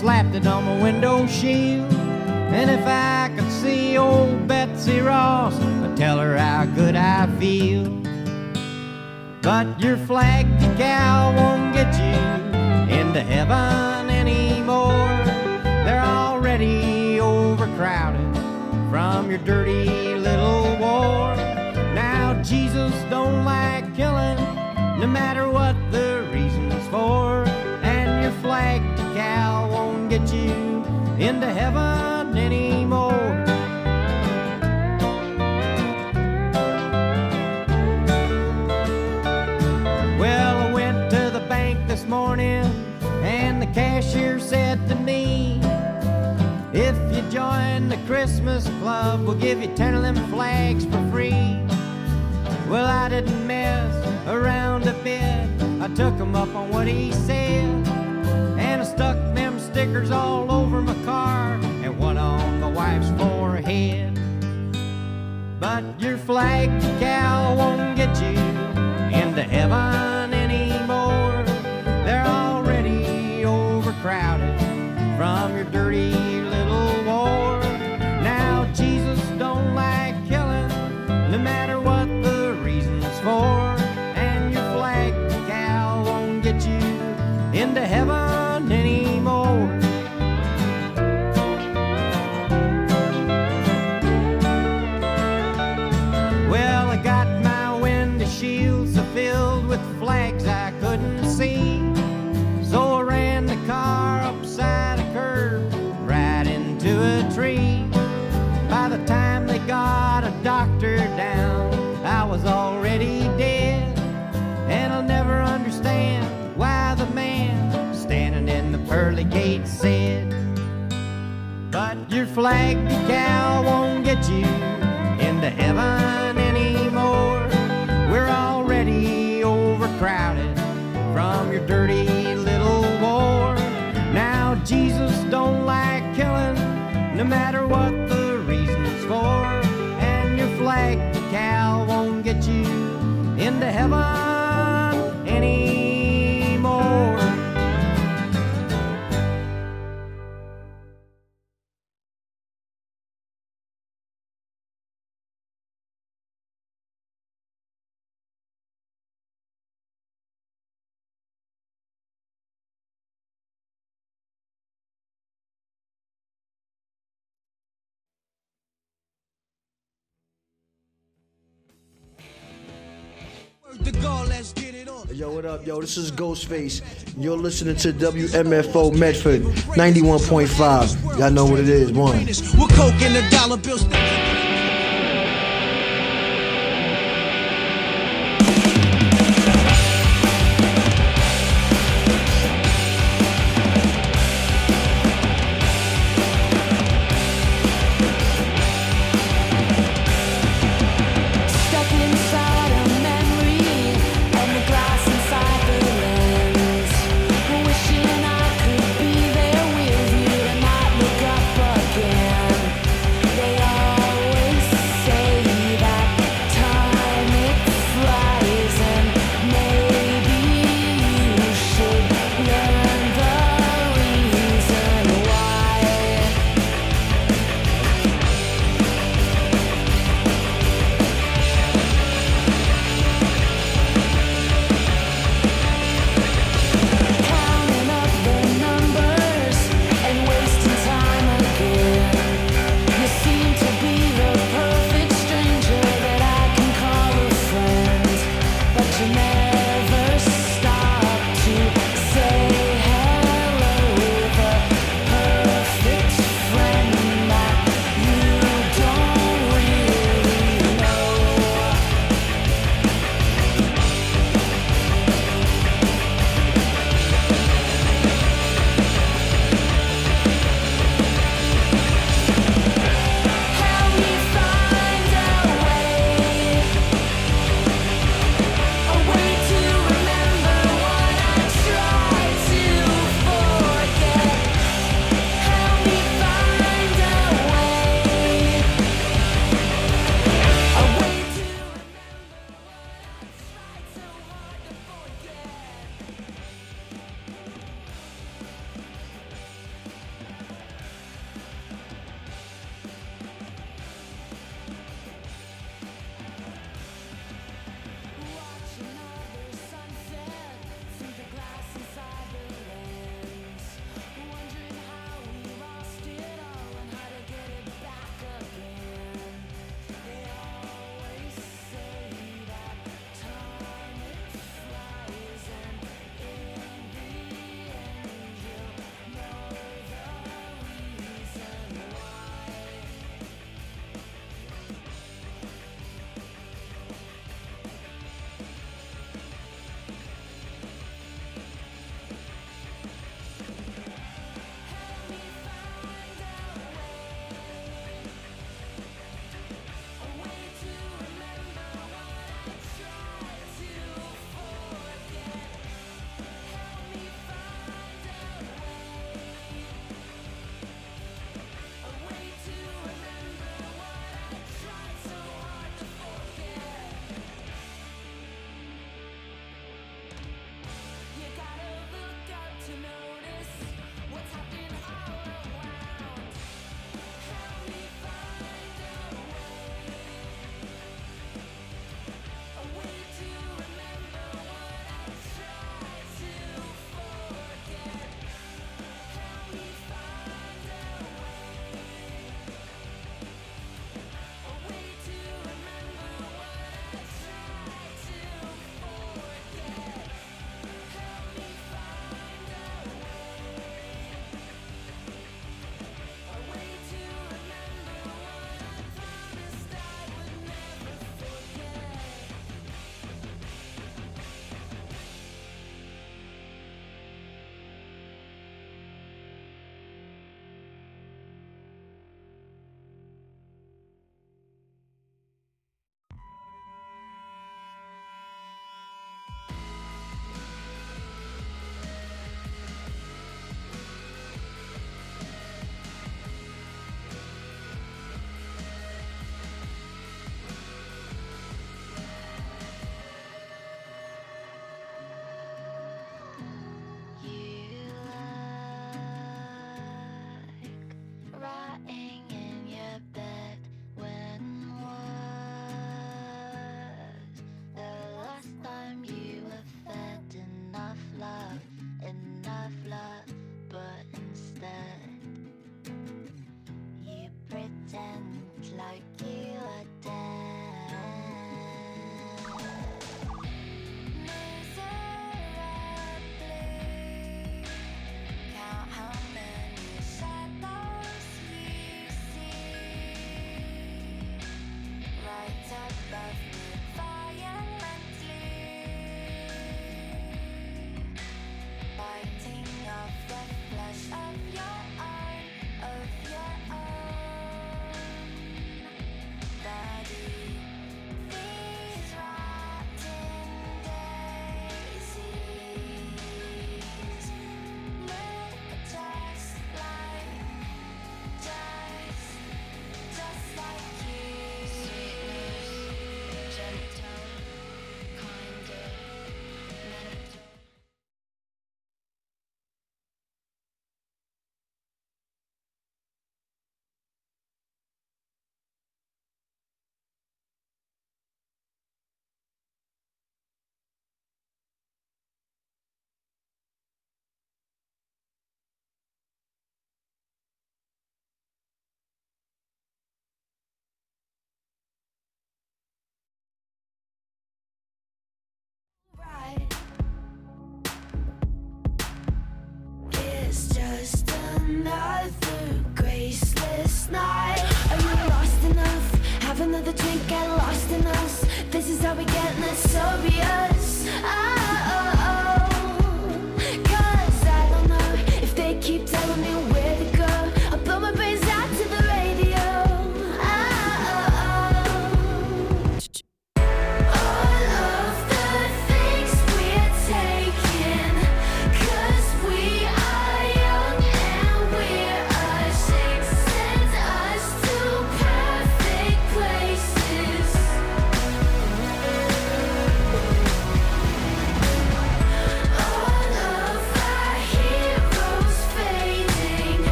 slapped it on my window shield. And if I could see old Betsy Ross, I'd tell her how good I feel. But your flag decal won't get you into heaven anymore. They're already overcrowded from your dirty little war. Now Jesus don't like killing, no matter what the reason's for. And your flag decal won't get you into heaven anymore. Well, I went to the bank this morning and the cashier said to me, if you join the Christmas club, we'll give you 10 of them flags for free. Well, I didn't mess around a bit. I took him up on what he said, and I stuck them stickers all over my car and one on my wife's forehead. But your flag decal won't get you into heaven anymore. They're already overcrowded from your dirty little war. Now Jesus don't like killing, no matter what the reason's for. And your flag decal won't get you into heaven anymore. Well, I got my window shields so filled with flags I couldn't see, so I ran the car upside a curve right into a tree. By the time they got a doctor down, I was already dead. And I'll never understand why the man standing in the pearly gate said, but your flag decal won't get you into heaven anymore. We're already overcrowded from your dirty little war. Now Jesus don't like killing, no matter what the reason's for. And your flag decal won't get you into heaven anymore. Yo, what up, yo? This is Ghostface. You're listening to WMFO Medford 91.5. Y'all know what it is. One. We're coke in the dollar bills. Wishing I could be there with you to not look up again. They all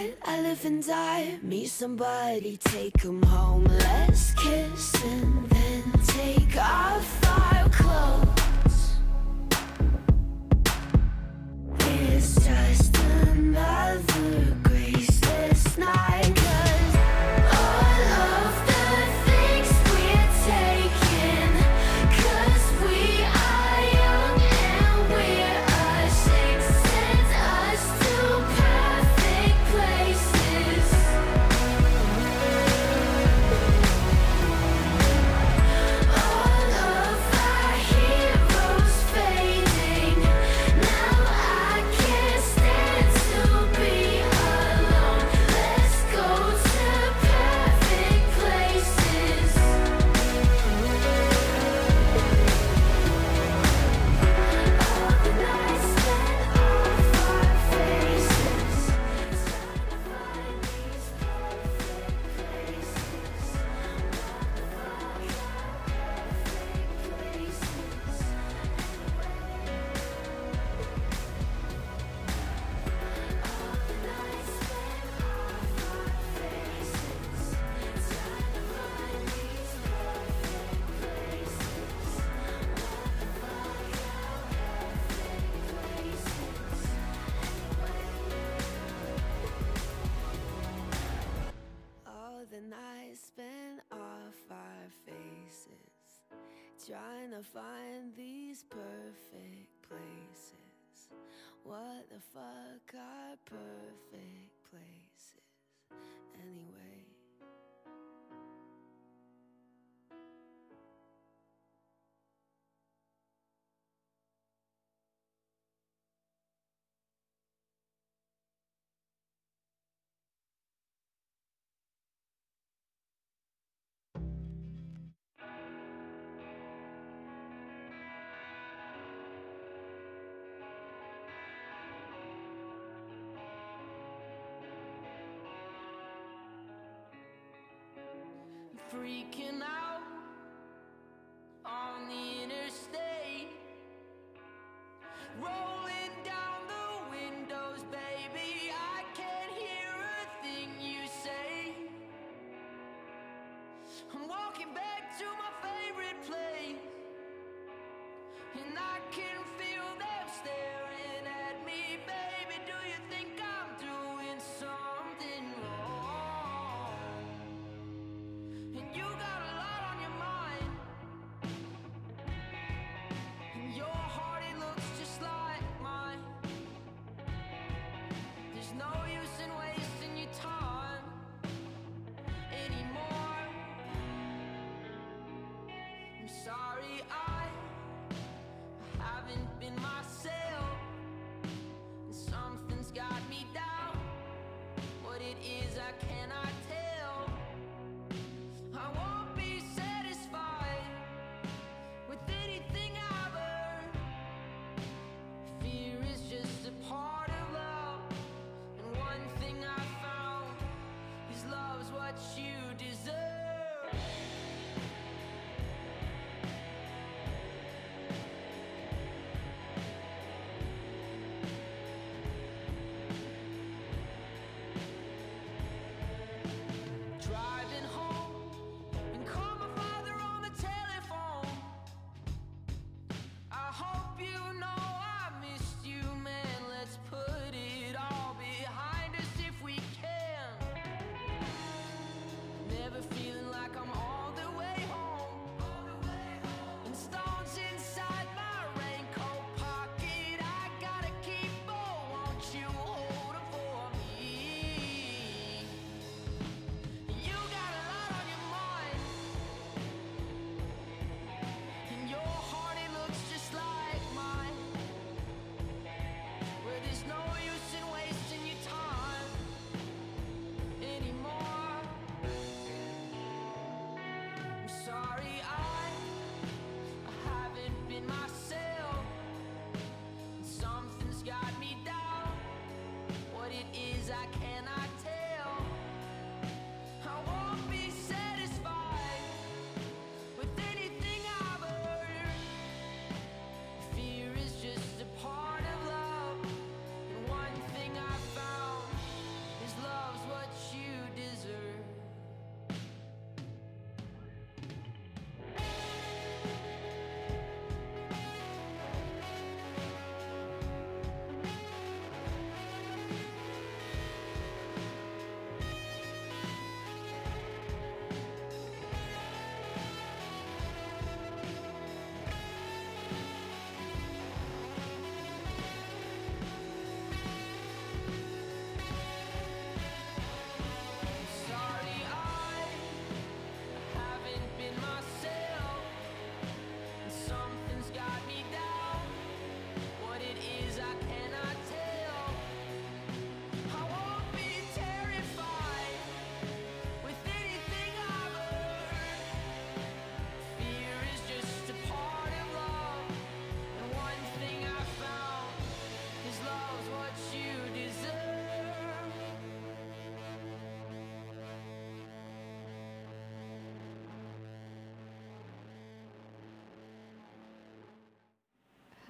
night, I live and die. Meet somebody, take them home. Let's kiss and then take off our clothes. It's just another graceless night. 'Cause all of the things we're taking, 'cause we are young and we're ashamed, sends us to perfect places. All of our heroes fading. Now I can't stand to be alone. Let's go to perfect places. All the nights spent off our faces, trying to find these perfect places. All the nights spent off our faces, trying to find these perfect places. What the fuck are perfect places anyway? Freaking out on the interstate, rolling down the windows, baby. I can't hear a thing you say. I'm walking back to my favorite place, and I can feel them staring at me, baby. Do you think I'm doing something wrong? And you got a lot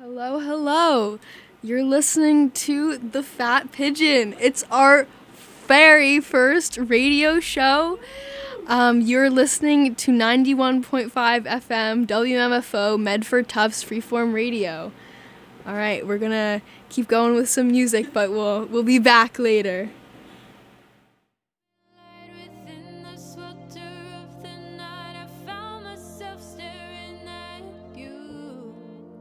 Hello, hello. You're listening to The Fat Pigeon. It's our very first radio show. You're listening to 91.5 FM WMFO Medford Tufts Freeform Radio. All right, we're gonna keep going with some music, but we'll be back later. Within the swelter of the night, I found myself staring at you.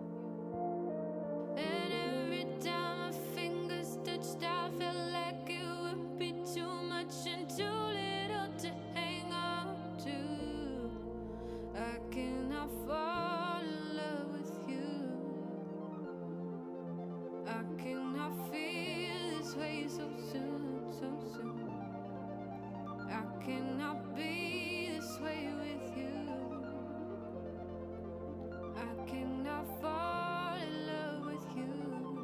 And every time my fingers touched, I felt like it would be too much and too little to hang on to. I cannot fall in love with you. I cannot feel this way so soon, so soon. I cannot be this way with you. I cannot fall in love with you.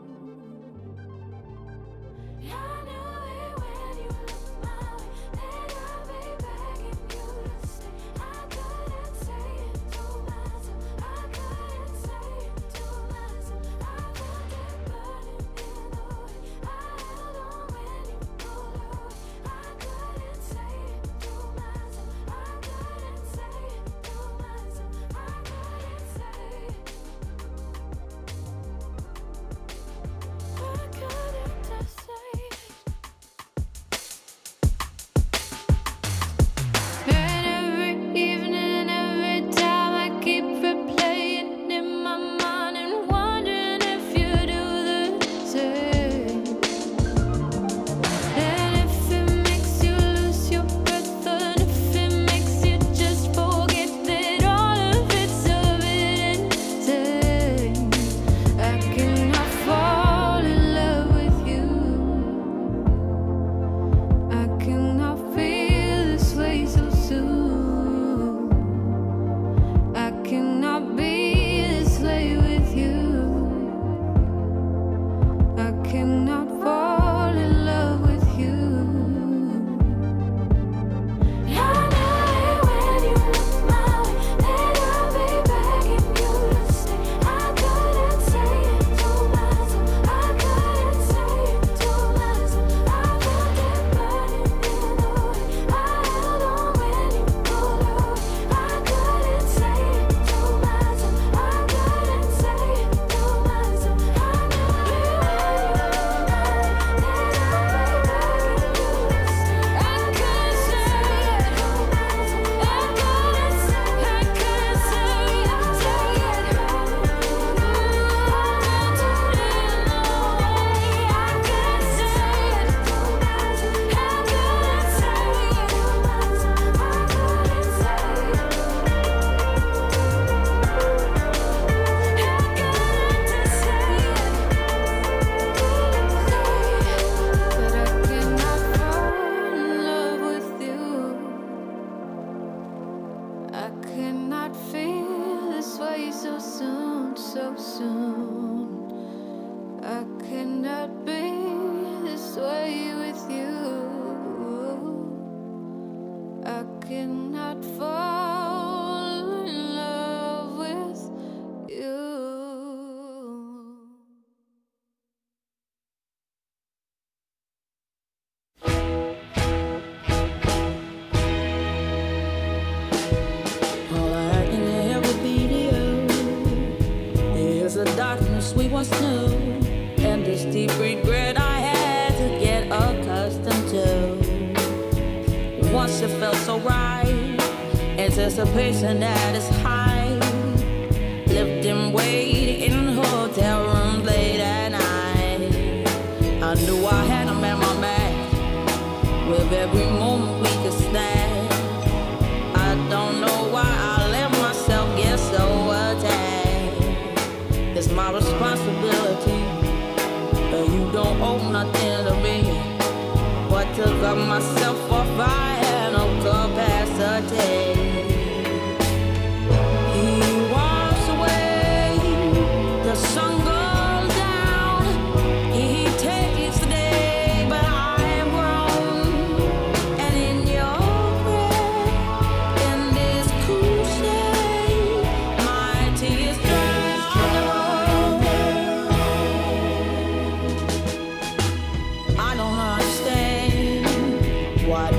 I knew it when you looked my way, that I'd be begging you to stay. I couldn't say it to myself. I couldn't say it to myself. I felt it burning in the way I held on when you pulled away. I couldn't say it to myself. I couldn't say it to myself. I couldn't say it. I couldn't just say it. And every evening, every time I keep replaying in my mind and wondering if you do the same. And if it makes you lose your breath, and if it makes you just forget that all of it's a bit insane. I cannot fall in love with you. I cannot feel this way so soon. I cannot be this way with you. I cannot fall in love with you. I knew it when you looked my way, that I'd be begging you to stay. I couldn't say it to myself. I couldn't say it to myself. I felt it burning in the way I held on when you pulled away. I couldn't say it to myself. I couldn't say it to myself. I knew it when you looked my way, that I'd be begging you to stay. I couldn't say it to myself. I couldn't say it. I couldn't say it. Say it. I felt it in the way. I couldn't say it to myself. I couldn't say it to myself. I couldn't say it. But I cannot fall in love with you. I cannot feel this way so soon, so soon. I cannot be this way with you. I cannot fall in love with you. All I can ever be to you is the darkness we once knew, and this deep regret I had to get accustomed to. Once it felt so right, anticipation that is high. Lived and waited in hotel rooms late at night. I knew I had him at my back with every moment we could snap. I don't know why I let myself get so attached. It's my responsibility, but you don't owe nothing to me. But to cut myself off, I had no capacity. He walks away, the sun goes down. He takes the day, but I am grown. And in your breath, in this cool shade, my tears dry on the road.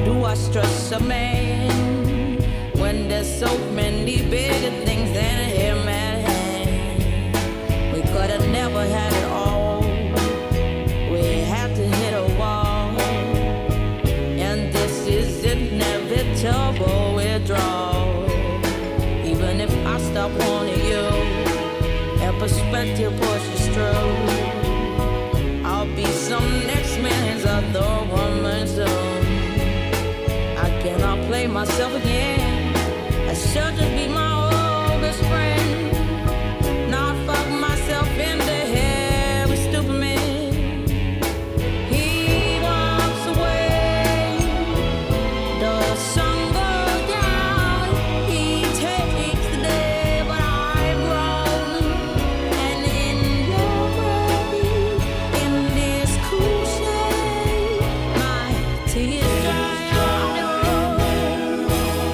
do I stress a man when there's so many bigger things than him at hand? We could have never had it all. We had to hit a wall, and this is inevitable withdrawal. Even if I stop wanting you, and perspective pushes through, I'll be some next man's other woman soon. I cannot play myself again. I should just be my old best friend. Not fuck myself in the head with stupid men. He walks away, the sun goes down. He takes the day, but I'm grown. And in your world, in this cool shade, my tears dry on your own.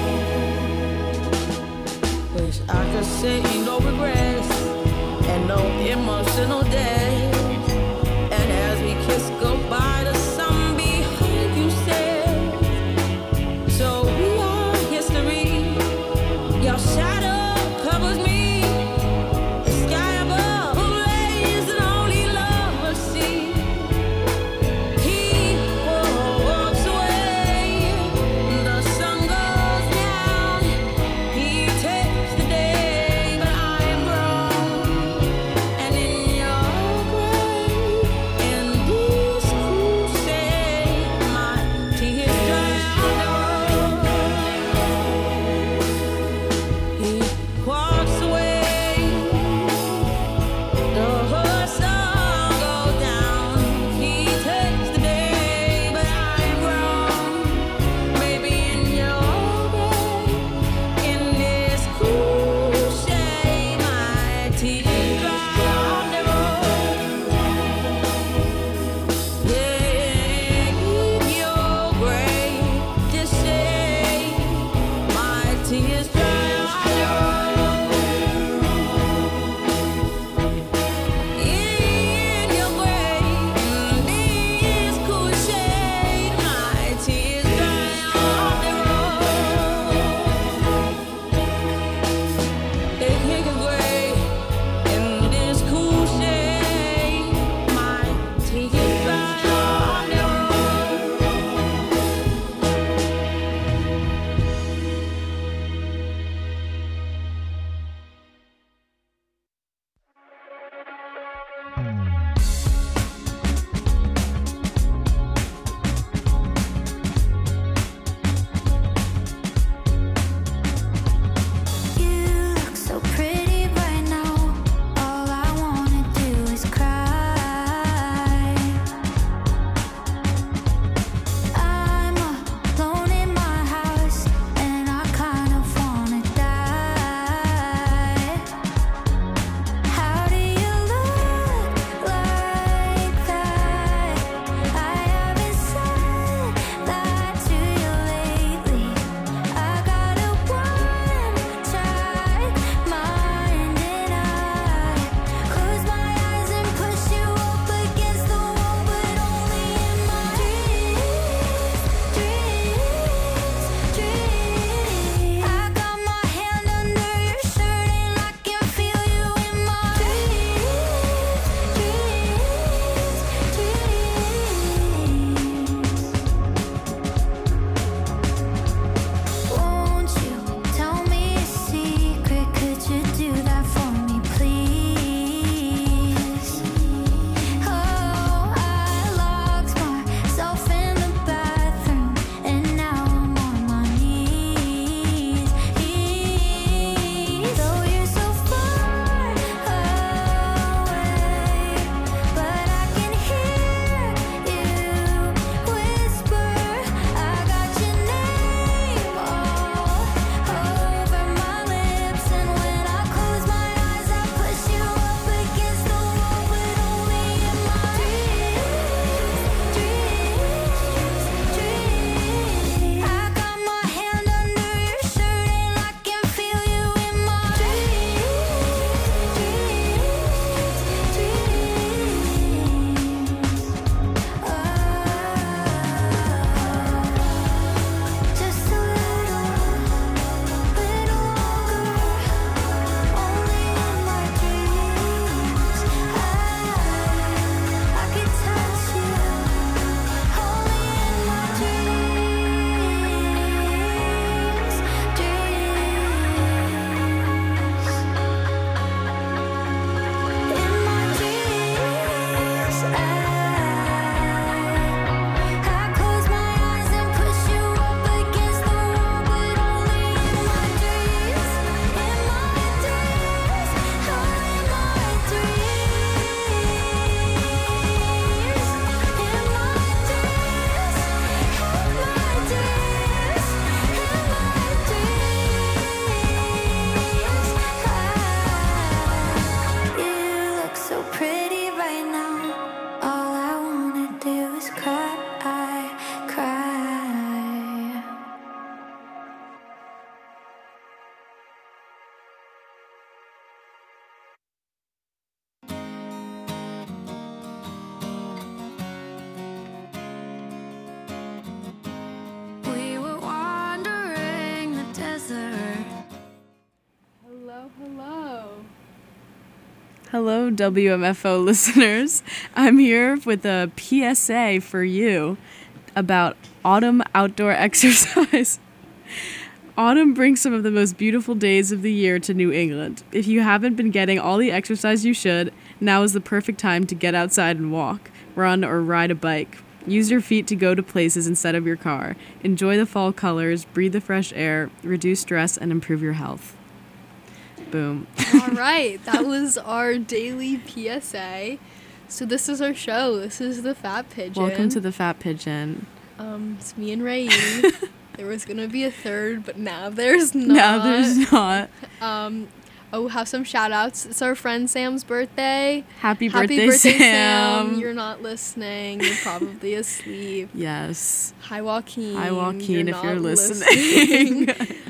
Hello, WMFO listeners. I'm here with a PSA for you about autumn outdoor exercise. Autumn brings some of the most beautiful days of the year to New England. If you haven't been getting all the exercise you should, now is the perfect time to get outside and walk, run, or ride a bike. Use your feet to go to places instead of your car. Enjoy the fall colors, breathe the fresh air, reduce stress, and improve your health. Boom. All right, that was our daily PSA. So this is our show. This is the Fat Pigeon. Welcome to the Fat Pigeon. It's me and Ray. There was gonna be a third, but now there's not. No, there's not. We'll have some shout outs. It's our friend Sam's birthday. Happy birthday, Sam. You're not listening. You're probably asleep. Yes. Hi, Joaquin. Hi, Joaquin, if you're not listening.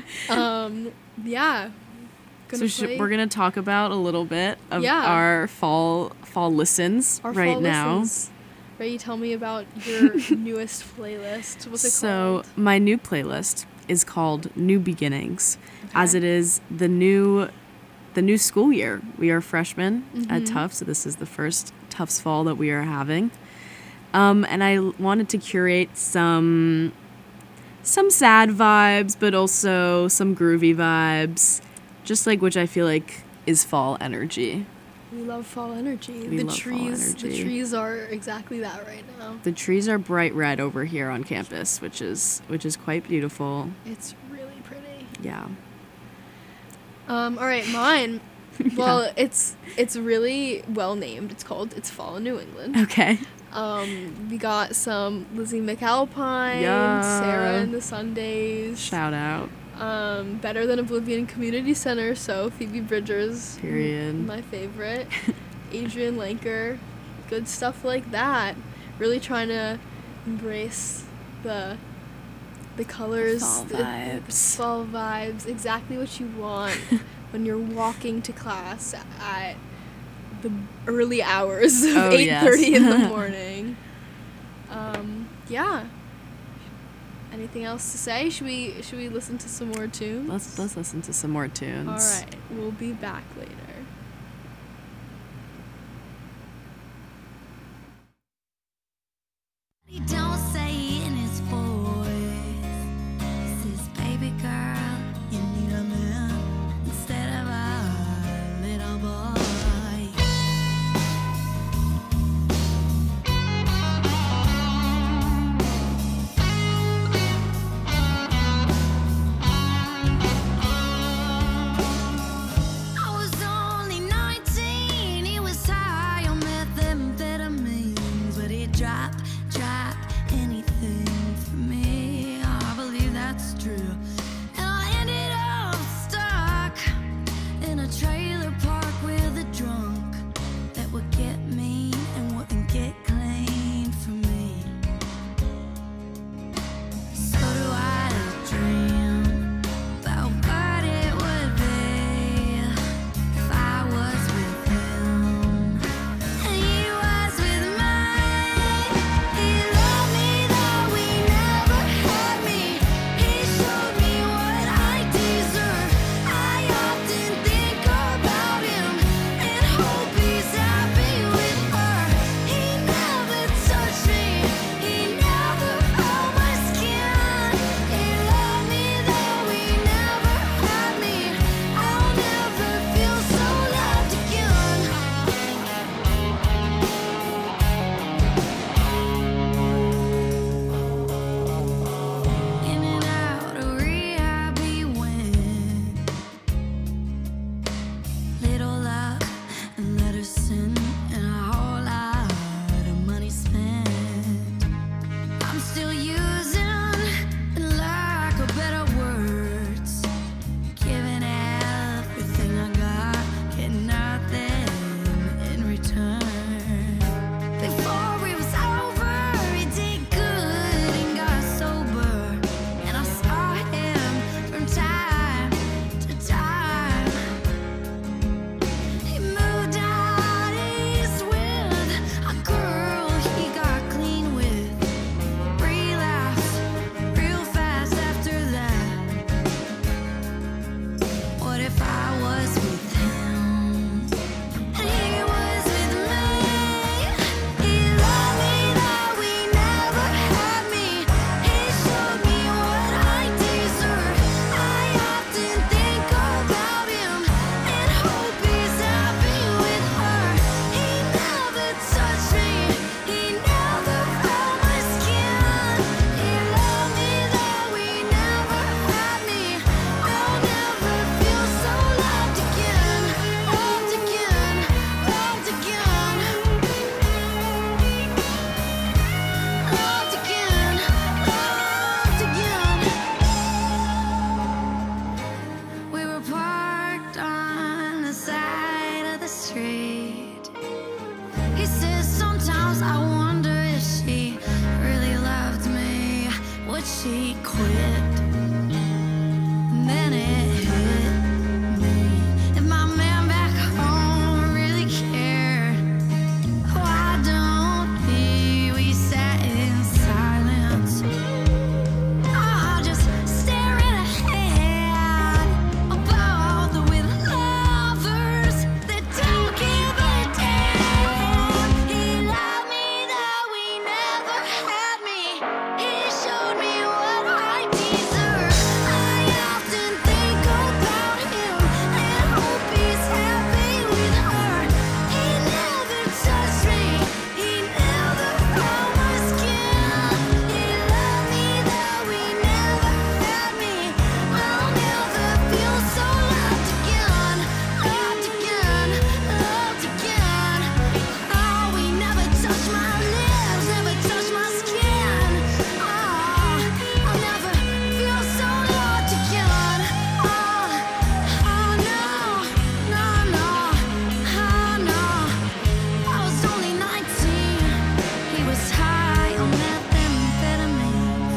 Yeah. So we're going to talk about a little bit of Yeah. our fall listens Our right fall now. listens. Ray, tell me about your newest playlist. What's it called? So my new playlist is called New Beginnings, as it is the new school year. We are freshmen at Tufts, so this is the first Tufts fall that we are having. And I wanted to curate some sad vibes, but also some groovy vibes, just like which I feel like is fall energy. We love fall energy. We The love fall energy. The trees are exactly that right now. The trees are bright red over here on campus, which is quite beautiful. It's really pretty. Yeah. All right, mine. Well, it's really well named. It's Fall in New England. Okay. We got some Lizzie McAlpine, Yeah. Sarah and the Sundays. Shout out. Better Than Oblivion Community Center, so Phoebe Bridgers. Period. My favorite. Adrian Lanker. Good stuff like that. Really trying to embrace the colors. Fall vibes. Fall vibes. Exactly what you want when you're walking to class at the early hours of 8:30 in the morning. Yeah. Anything else to say? Should we listen to some more tunes? Let's listen to some more tunes. All right. We'll be back later. He don't say it in his voice. He says, baby girl, you need a man instead of a little boy. I was on she quit. And then it hit me. If my man back home really cared, why don't we sat in silence? Oh, just staring ahead about the with lovers that don't give a damn. He loved me though he never had me. He showed me what I deserve. I often think about him and hope he's happy with her. He never touched me. He never felt my skin. He loved me though he never had me. I'll never feel so loved again. Loved again. Loved again. Oh, he never touched my lips. Never touched my skin. Oh, I'll never feel so loved again. Oh no, no, no, oh no. I was only 19. He was high on methamphetamines.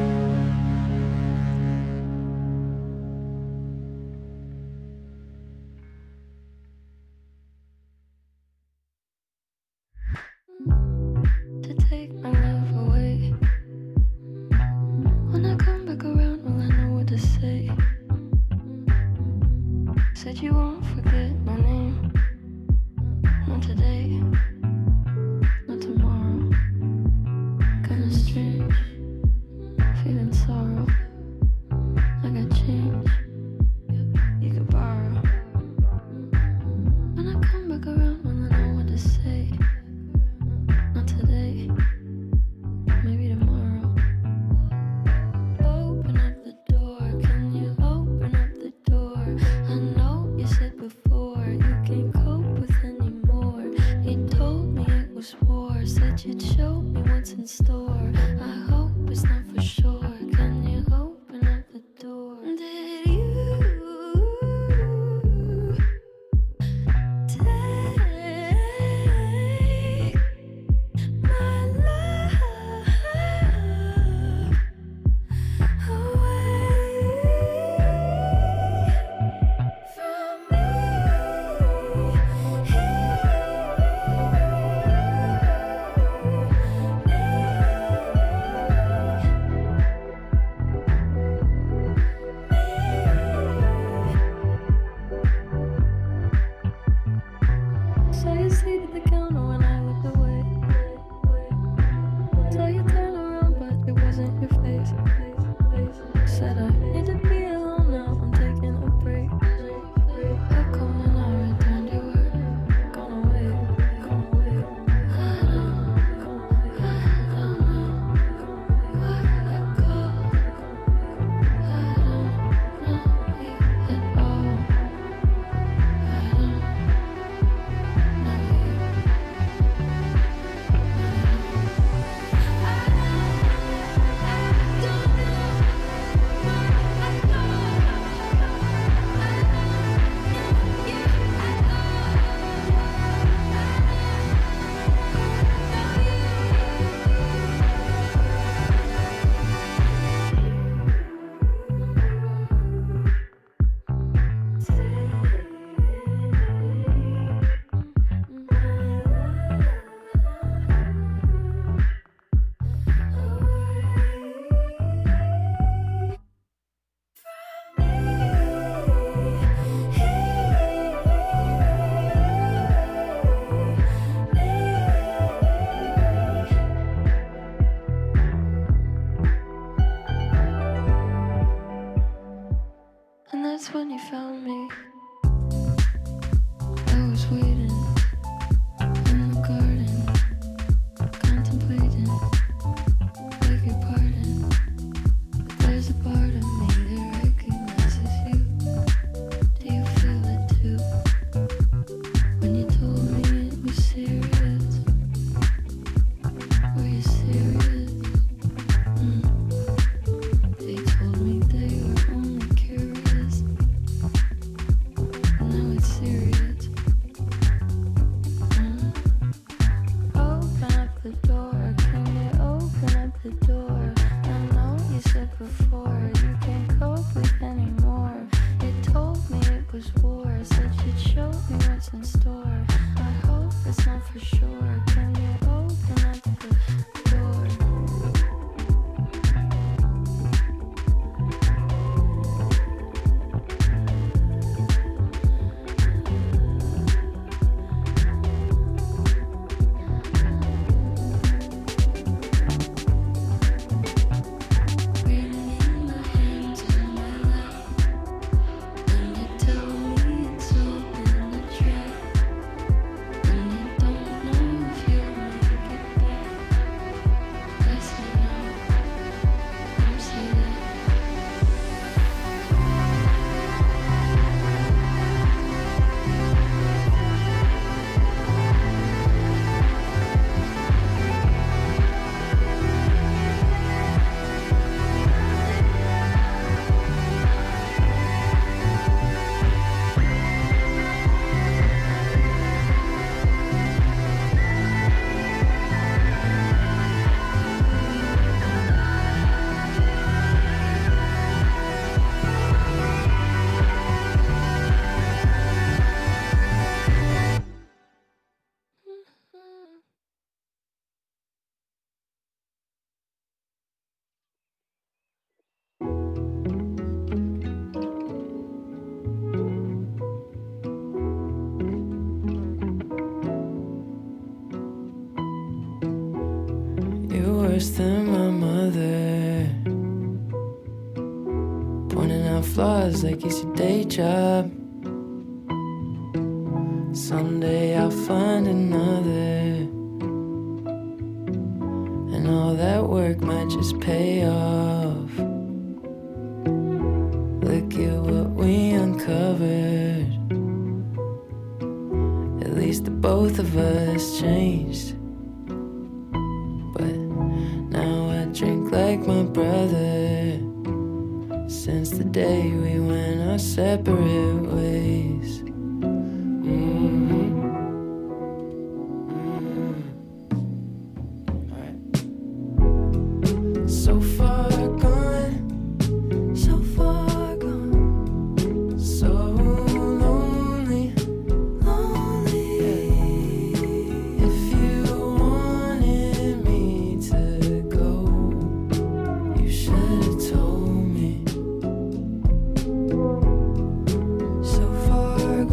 To take my love away. When I come back around, will I know what to say? Said you won't forget my name. Not today, not tomorrow. Kinda strange, feeling sorrow. I got change you could borrow. When I come back around, will I know what to say? Not today, maybe tomorrow. Open up the door, can you open up the door? I know you said before you can't cope with anymore. You told me it was war, said you'd show me what's in store. I hope it's not for sure. Can you open up the door? Did you take my love away from So you sit at the counter when I looked away. So you turned around, but it wasn't your face. Said I need to be alone now. I'm taking a break. How come when I returned you were gone away? I don't know why I called. I don't know you at all. I don't know you. And that's when you found me. I was waiting in the garden, contemplating, beg your pardon. But there's a part of me that recognizes you. Do you feel it too? When you told me it was serious, were you serious? They told me they were only curious. before. You can't cope with anymore. It told me it was war. Said you'd show me what's in store. I hope it's not for sure. Can you open up the door? You're worse than my mother, pointing out flaws like it's your day job. Someday I'll find another, and all that work might just pay off. Look at what we uncovered. At least the both of us changed. But now I drink like my brother. Since the day we went our separate ways. So far gone, so far gone, so lonely, lonely. If you wanted me to go, you should have told me. So far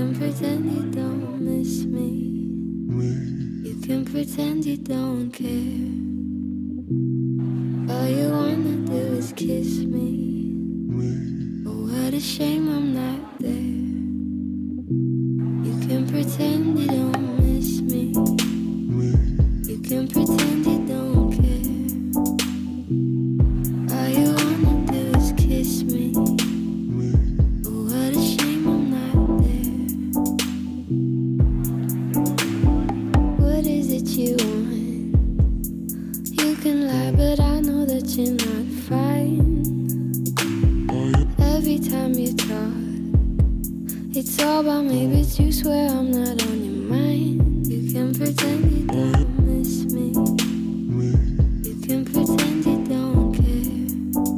can pretend you don't miss me. You can pretend you don't care. All you wanna do is kiss me. Oh, what a shame I'm not there. You can pretend you don't miss me. You can pretend you don't care. All you wanna do is kiss me. Oh, what a shame I'm not there. What is it you want? You can lie, but I know that you're not fine. Every time you talk, it's all about me, but you swear I'm not on your mind. You can pretend you don't miss me. You can pretend you don't care.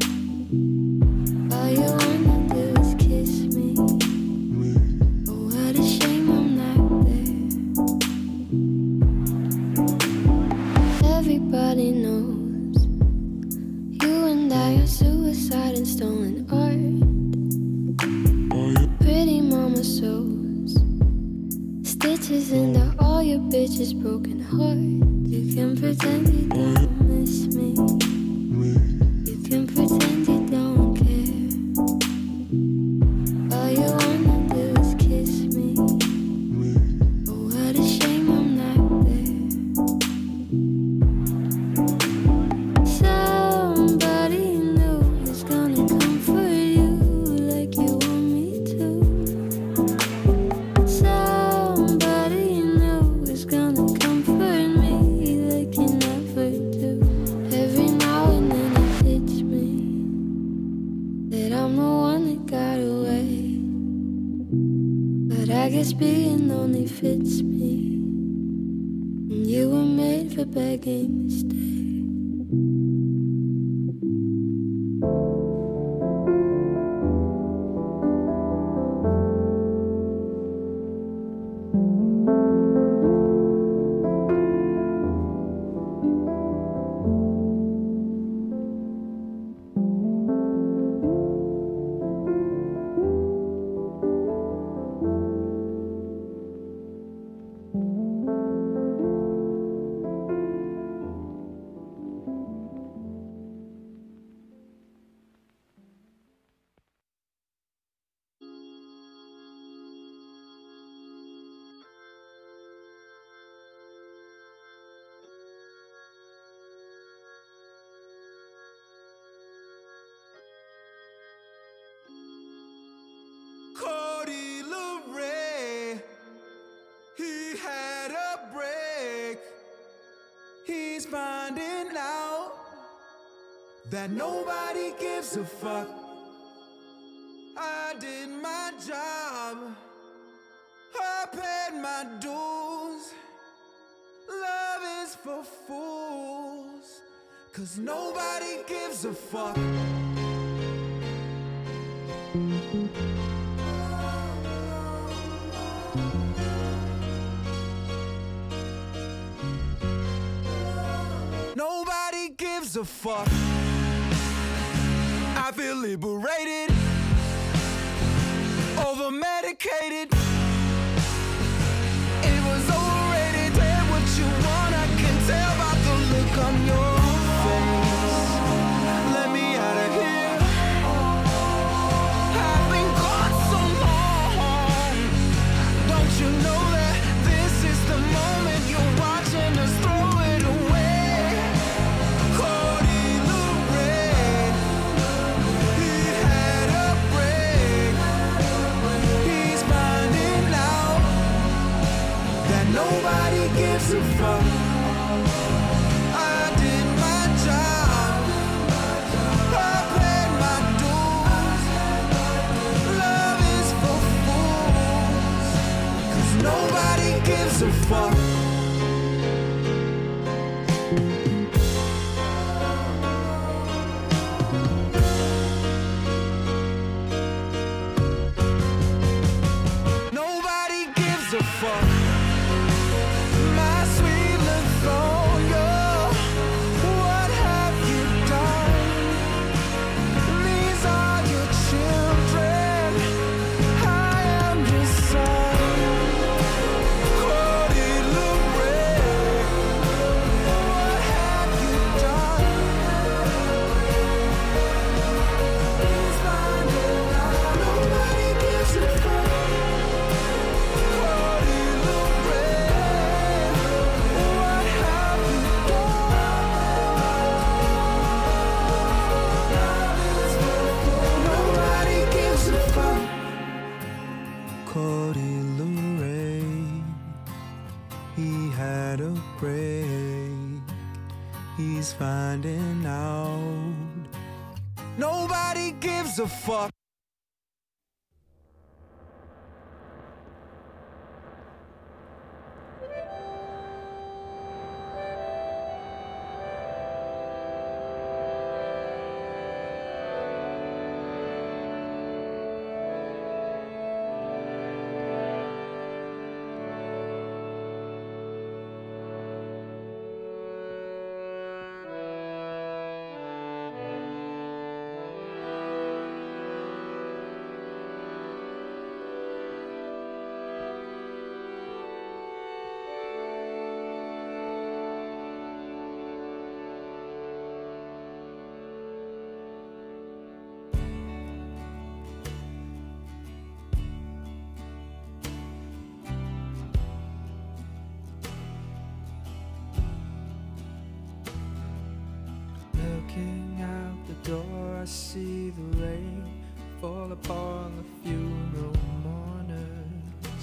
All you wanna do is kiss me. Oh, what a shame I'm not there. Everybody knows you and I are suicide and stolen art. Pretty mama sews stitches into all your bitches' broken heart. You can pretend you don't miss me. You can pretend you don't care. All you wanna do is kiss me. Oh, what a shame I'm not there. Somebody new is gonna comfort you like you want me to. Somebody new is gonna comfort me like you never do. Every now and then it hits me that I'm the one that got away. But I guess being lonely fits me. And you were made for begging to stay. Cody LeRae, he had a break. He's finding out that nobody gives a fuck. I did my job, I paid my dues. Love is for fools, 'cause nobody gives a fuck. Nobody gives a fuck. I feel liberated, over medicated. It was overrated. Tell what you want, I can tell by the look on your face. Let me out of here. I've been gone so long. Don't you know that this is the moment you're watching us throw it away? Cody LeRae, he had a break. He's finding out that nobody gives a fuck. I did my job, I paid my dues. Love is for fools, 'cause nobody gives a fuck. Nobody gives a fuck. My sweet Lithonia, what have you done? These are your children, I am your son. Lordy Luray, he had a break. He's finding out nobody gives a fuck. Looking out the door, I see the rain fall upon the funeral mourners,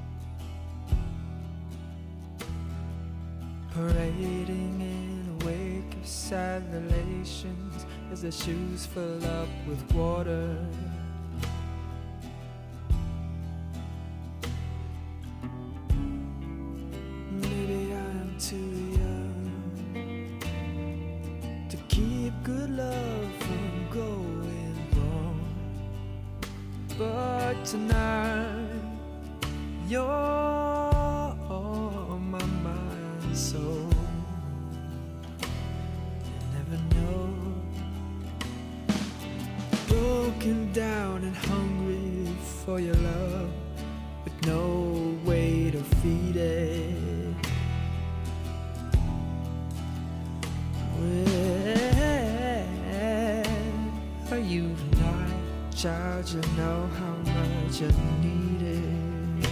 parading in a wake of sad relations as their shoes fill up with water. Maybe I'm too young to keep good love from going wrong, but tonight you're on my mind, so you never know. Broken down and hungry for your love, with no way to feed it. Where are you tonight, child? You know how much you need it.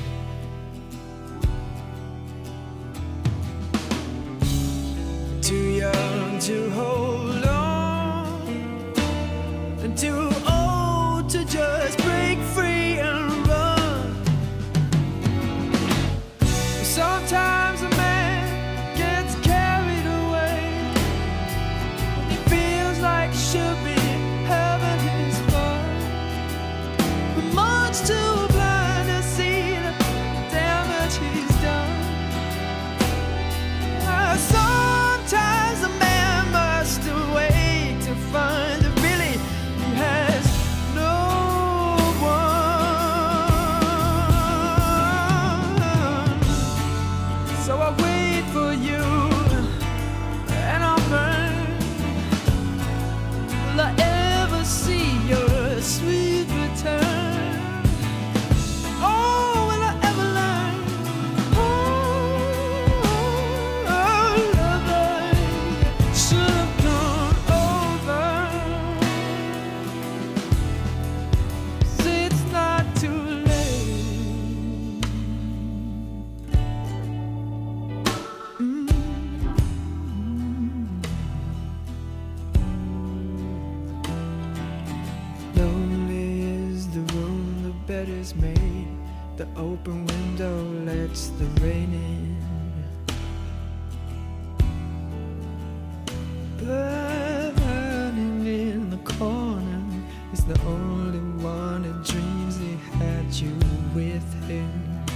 Too young to hold on, and too old to just break free and run. Sometimes a man gets carried away when he feels like should be having his fun, but much too blind to see the damage he's done. Sometimes a man must awake to find that really he has no one. So I wait for you, and I'll burn. Will I ever see your sweet return? Oh, will I ever learn? Oh, lover, should have gone over. Say it's not too late. Lonely is the room the bed is made. The open window lets the rain in. Burning in the corner is the only one that dreams he had you with him.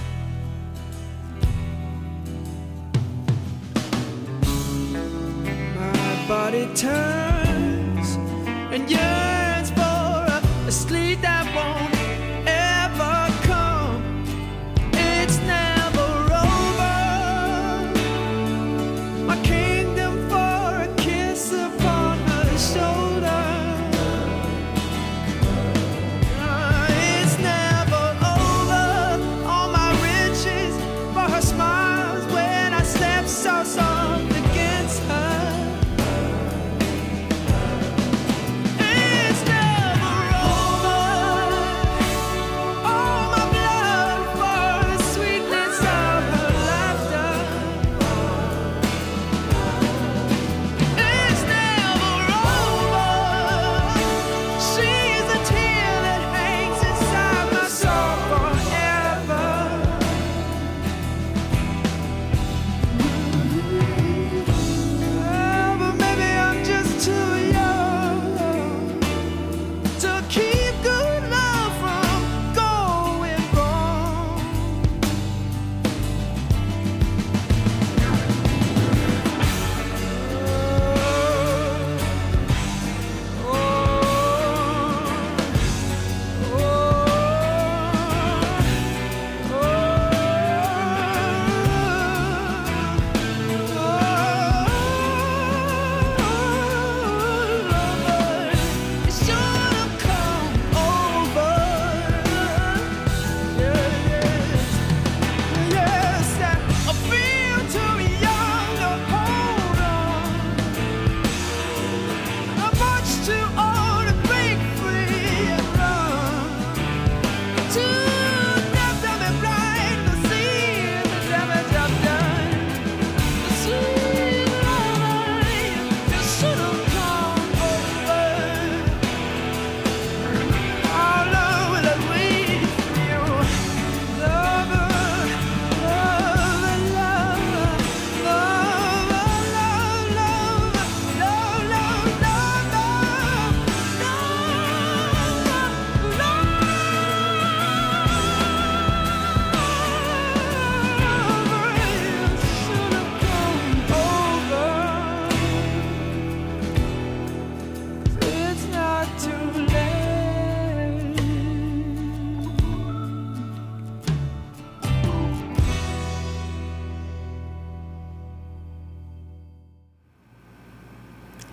My body turns and yearns for a sleep that won't ever come. It's never over. My kingdom for a kiss upon her shoulder. It's never over. All my riches for her smiles when I step so soft against her.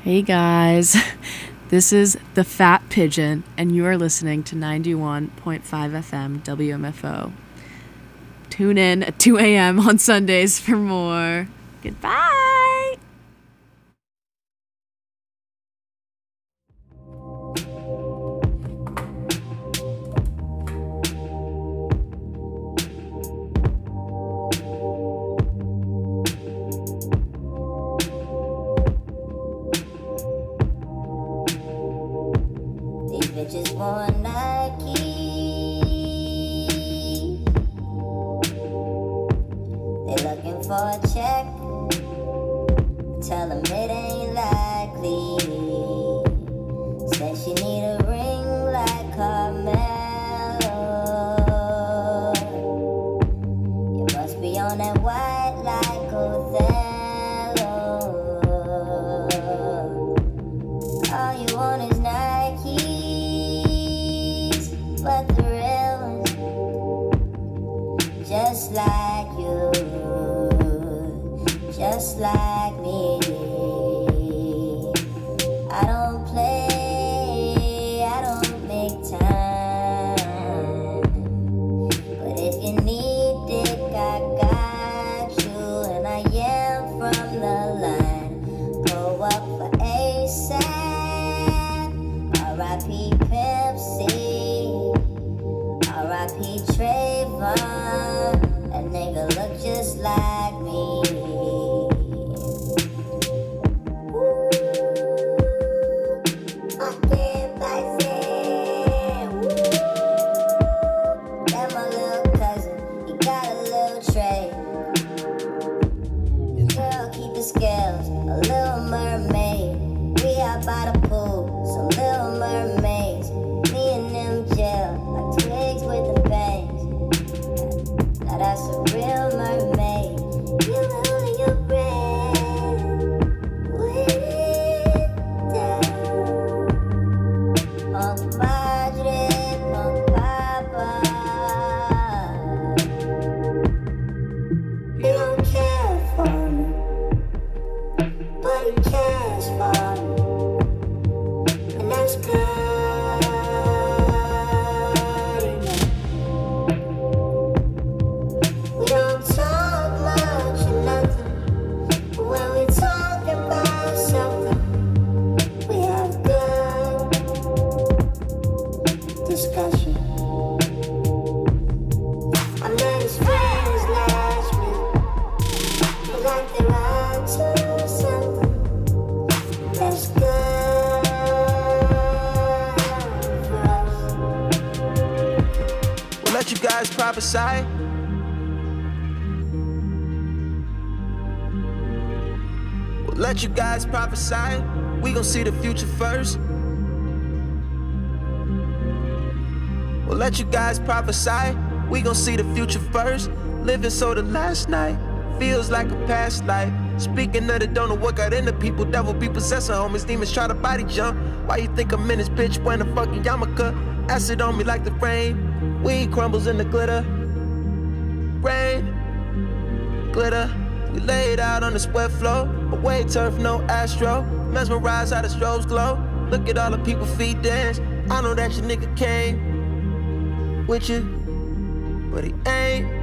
Hey guys, this is The Fat Pigeon, and you are listening to 91.5 FM WMFO. Tune in at 2 a.m. on Sundays for more. Goodbye! These bitches want Nike. They looking for a check. Tell them it ain't likely. Said she need a ring like Carmelo. You must be on that white like Othello. All you want is Nikes, but the real ones, just like you, just like me. I don't play, I don't make time. But if you need dick, I got you, and I am from the line. Go up for ASAP. R.I.P. Pimp C. R.I.P. Trayvon. That nigga look just like me. I can't pass it. That my little cousin. He got a little tray. This girl keep the scales. A little mermaid. We out by the pool. Some little mermaids. Me and them gel. Like twigs with the bangs. Now that's a real mermaid. You holding your breath. With it down. Punk Madre, Punk Papa. He don't care for me, but he cares for me, and that's good enough. We don't talk much or nothing, but when we talk about something, we have good discussion. I met his friends last week. They like they run to something that's good for us. We'll let you guys prophesy. We'll let you guys prophesy. We gon' see the future first. We'll let you guys prophesy. We gon' see the future first. Living so the last night feels like a past life. Speaking of the don't know what got into people. Devil be possessing homies. Demons try to body jump. Why you think I'm in this bitch wearing a fucking yarmulke? Acid on me like the rain. Weed crumbles in the glitter. Rain, glitter. We laid out on the sweat floor. Away turf, no astro. Mesmerized how the strobes glow. Look at all the people feet dance. I know that your nigga came with you, but he ain't.